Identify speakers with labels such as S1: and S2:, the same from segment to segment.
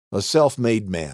S1: a self-made man.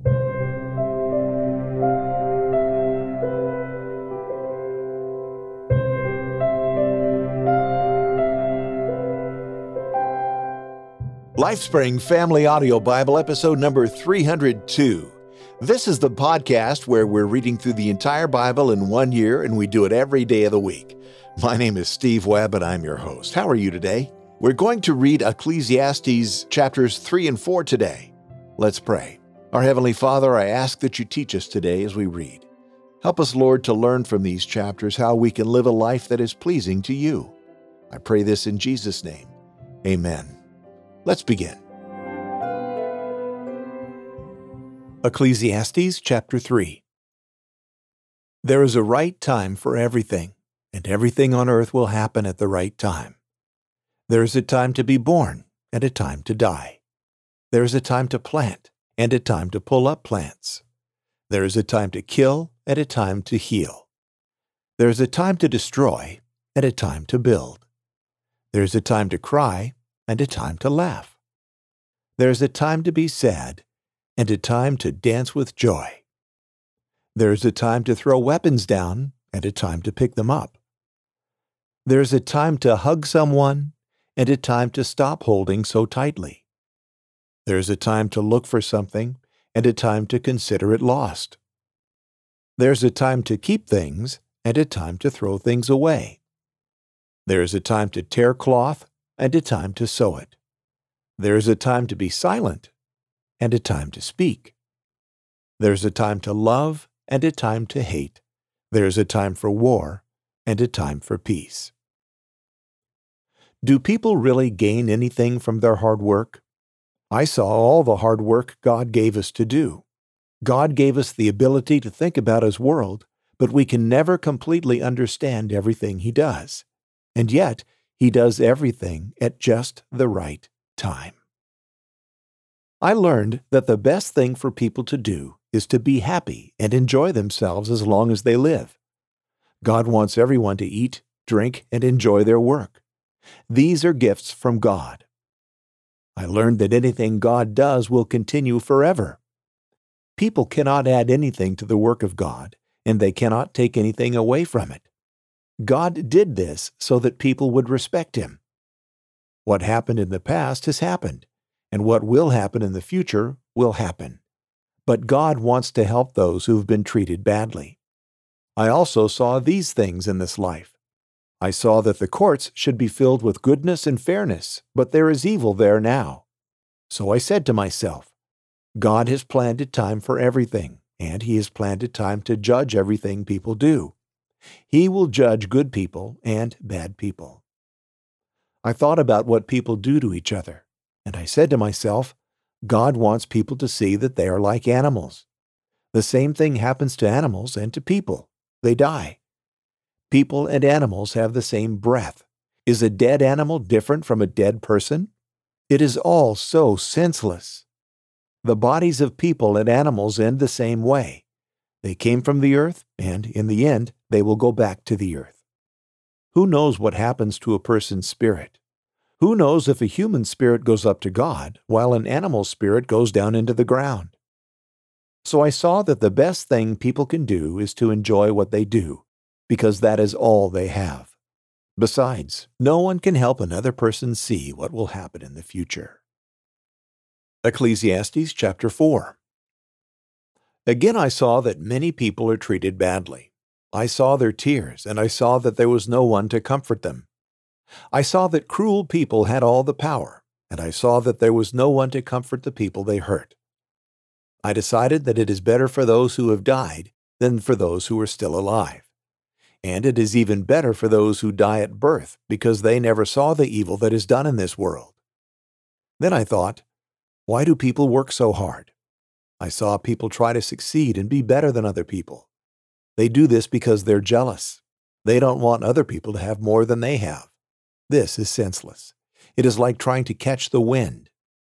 S1: LifeSpring Family Audio Bible, episode number 302. This is the podcast where we're reading through the entire Bible in 1 year, and we do it every day of the week. My name is Steve Webb, and I'm your host. How are you today? We're going to read Ecclesiastes chapters 3 and 4 today. Let's pray. Our Heavenly Father, I ask that you teach us today as we read. Help us, Lord, to learn from these chapters how we can live a life that is pleasing to you. I pray this in Jesus' name. Amen. Let's begin. Ecclesiastes chapter 3. There is a right time for everything, and everything on earth will happen at the right time. There is a time to be born and a time to die. There is a time to plant and a time to pull up plants. There is a time to kill and a time to heal. There is a time to destroy and a time to build. There is a time to cry and a time to laugh. There is a time to be sad and a time to dance with joy. There is a time to throw weapons down and a time to pick them up. There is a time to hug someone and a time to stop holding so tightly. There is a time to look for something and a time to consider it lost. There is a time to keep things and a time to throw things away. There is a time to tear cloth and a time to sew it. There is a time to be silent and a time to speak. There is a time to love and a time to hate. There is a time for war and a time for peace. Do people really gain anything from their hard work? I saw all the hard work God gave us to do. God gave us the ability to think about His world, but we can never completely understand everything He does. And yet, He does everything at just the right time. I learned that the best thing for people to do is to be happy and enjoy themselves as long as they live. God wants everyone to eat, drink, and enjoy their work. These are gifts from God. I learned that anything God does will continue forever. People cannot add anything to the work of God, and they cannot take anything away from it. God did this so that people would respect Him. What happened in the past has happened, and what will happen in the future will happen. But God wants to help those who have been treated badly. I also saw these things in this life. I saw that the courts should be filled with goodness and fairness, but there is evil there now. So I said to myself, God has planned a time for everything, and He has planned a time to judge everything people do. He will judge good people and bad people. I thought about what people do to each other, and I said to myself, God wants people to see that they are like animals. The same thing happens to animals and to people. They die. People and animals have the same breath. Is a dead animal different from a dead person? It is all so senseless. The bodies of people and animals end the same way. They came from the earth, and in the end, they will go back to the earth. Who knows what happens to a person's spirit? Who knows if a human spirit goes up to God, while an animal spirit goes down into the ground? So I saw that the best thing people can do is to enjoy what they do, because that is all they have. Besides, no one can help another person see what will happen in the future. Ecclesiastes chapter 4. Again I saw that many people are treated badly. I saw their tears, and I saw that there was no one to comfort them. I saw that cruel people had all the power, and I saw that there was no one to comfort the people they hurt. I decided that it is better for those who have died than for those who are still alive. And it is even better for those who die at birth, because they never saw the evil that is done in this world. Then I thought, why do people work so hard? I saw people try to succeed and be better than other people. They do this because they're jealous. They don't want other people to have more than they have. This is senseless. It is like trying to catch the wind.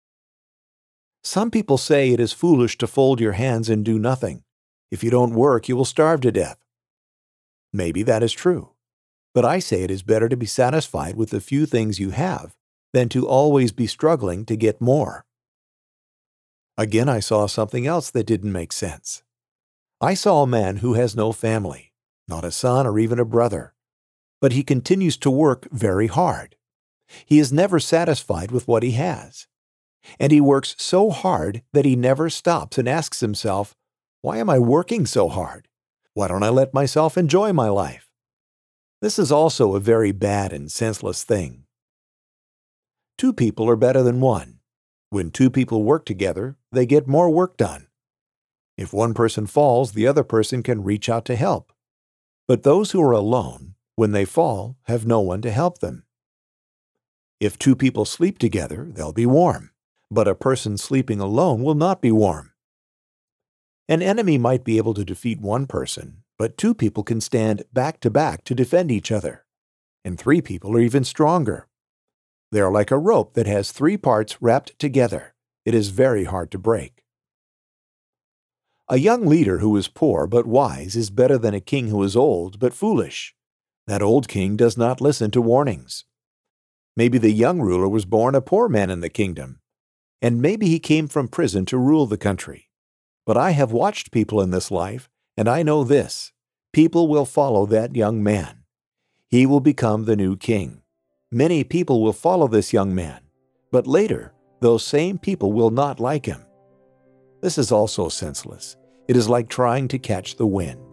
S1: Some people say it is foolish to fold your hands and do nothing. If you don't work, you will starve to death. Maybe that is true. But I say it is better to be satisfied with the few things you have than to always be struggling to get more. Again, I saw something else that didn't make sense. I saw a man who has no family, not a son or even a brother, but he continues to work very hard. He is never satisfied with what he has. And he works so hard that he never stops and asks himself, why am I working so hard? Why don't I let myself enjoy my life? This is also a very bad and senseless thing. Two people are better than one. When two people work together, they get more work done. If one person falls, the other person can reach out to help. But those who are alone, when they fall, have no one to help them. If two people sleep together, they'll be warm. But a person sleeping alone will not be warm. An enemy might be able to defeat one person, but two people can stand back to back to defend each other. And three people are even stronger. They are like a rope that has three parts wrapped together. It is very hard to break. A young leader who is poor but wise is better than a king who is old but foolish. That old king does not listen to warnings. Maybe the young ruler was born a poor man in the kingdom, and maybe he came from prison to rule the country. But I have watched people in this life, and I know this: people will follow that young man. He will become the new king. Many people will follow this young man, but later, those same people will not like him. This is also senseless. It is like trying to catch the wind.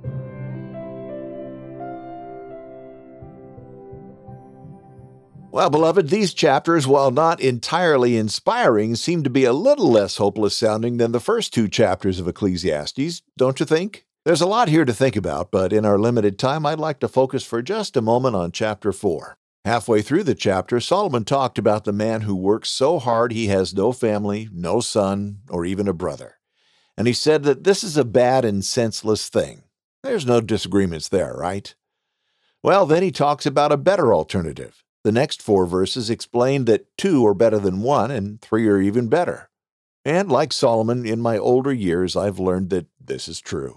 S1: Well, beloved, these chapters, while not entirely inspiring, seem to be a little less hopeless sounding than the first two chapters of Ecclesiastes, don't you think? There's a lot here to think about, but in our limited time, I'd like to focus for just a moment on chapter 4. Halfway through the chapter, Solomon talked about the man who works so hard he has no family, no son, or even a brother. And he said that this is a bad and senseless thing. There's no disagreements there, right? Well, then he talks about a better alternative. The next 4 verses explain that 2 are better than 1 and 3 are even better. And like Solomon, in my older years, I've learned that this is true.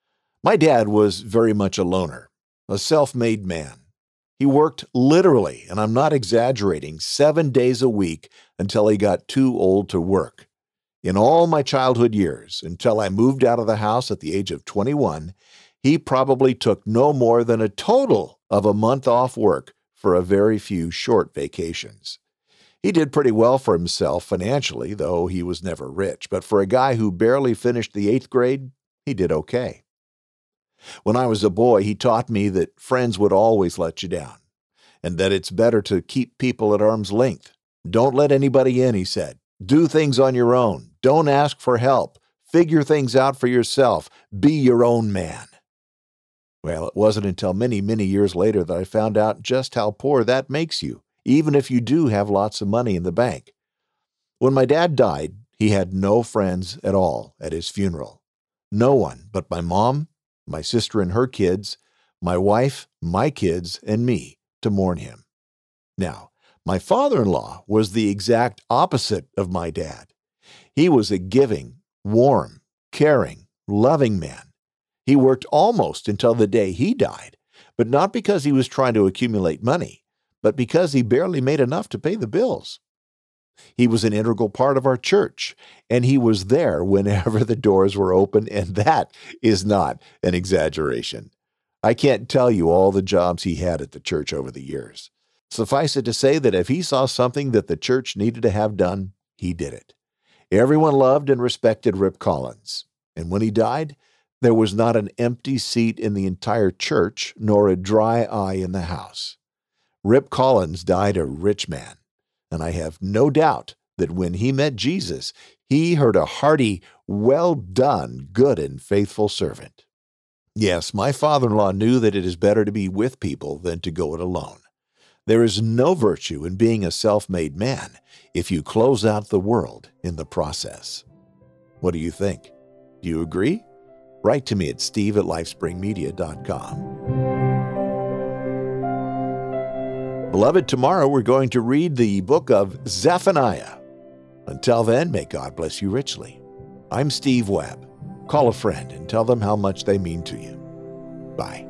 S1: My dad was very much a loner, a self-made man. He worked literally, and I'm not exaggerating, 7 days a week until he got too old to work. In all my childhood years, until I moved out of the house at the age of 21, he probably took no more than a total of a month off work for a very few short vacations. He did pretty well for himself financially, though he was never rich, but for a guy who barely finished the 8th grade, he did okay. When I was a boy, he taught me that friends would always let you down, and that it's better to keep people at arm's length. Don't let anybody in, he said. Do things on your own. Don't ask for help. Figure things out for yourself. Be your own man. Well, it wasn't until many, many years later that I found out just how poor that makes you, even if you do have lots of money in the bank. When my dad died, he had no friends at all at his funeral. No one but my mom, my sister and her kids, my wife, my kids, and me to mourn him. Now, my father-in-law was the exact opposite of my dad. He was a giving, warm, caring, loving man. He worked almost until the day he died, but not because he was trying to accumulate money, but because he barely made enough to pay the bills. He was an integral part of our church, and he was there whenever the doors were open, and that is not an exaggeration. I can't tell you all the jobs he had at the church over the years. Suffice it to say that if he saw something that the church needed to have done, he did it. Everyone loved and respected Rip Collins, and when he died, there was not an empty seat in the entire church, nor a dry eye in the house. Rip Collins died a rich man, and I have no doubt that when he met Jesus, he heard a hearty, "Well done, good and faithful servant." Yes, my father-in-law knew that it is better to be with people than to go it alone. There is no virtue in being a self-made man if you close out the world in the process. What do you think? Do you agree? Write to me at steve@lifespringmedia.com. Beloved, tomorrow we're going to read the book of Zephaniah. Until then, may God bless you richly. I'm Steve Webb. Call a friend and tell them how much they mean to you. Bye.